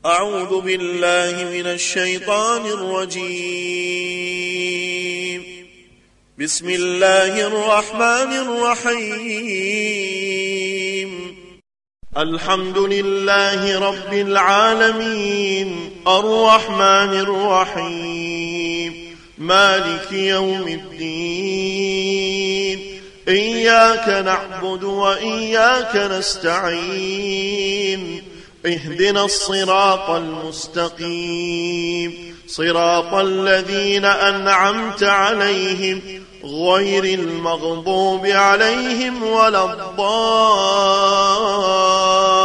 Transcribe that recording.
أعوذ بالله من الشيطان الرجيم. بسم الله الرحمن الرحيم. الحمد لله رب العالمين الرحمن الرحيم مالك يوم الدين. إياك نعبد وإياك نستعين. اهدنا الصراط المستقيم صراط الذين أنعمت عليهم غير المغضوب عليهم ولا الضالين.